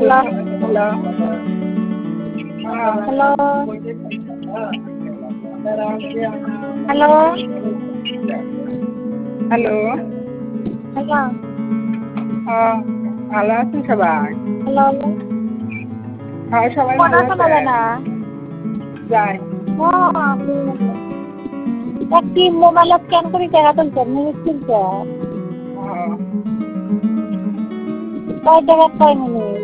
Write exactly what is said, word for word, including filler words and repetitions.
Hello hello hello hello hello hello ভালো আছেন সবাই? হ্যালো হ্যাঁ সবাই কথা ভালো শোনা আছে। যায় না। যাই ও আপনি একটি মোবাইলে স্ক্যান করে টাকা তুলছেন মিনিট তুলছে ও কয় টাকা কয় মিনিট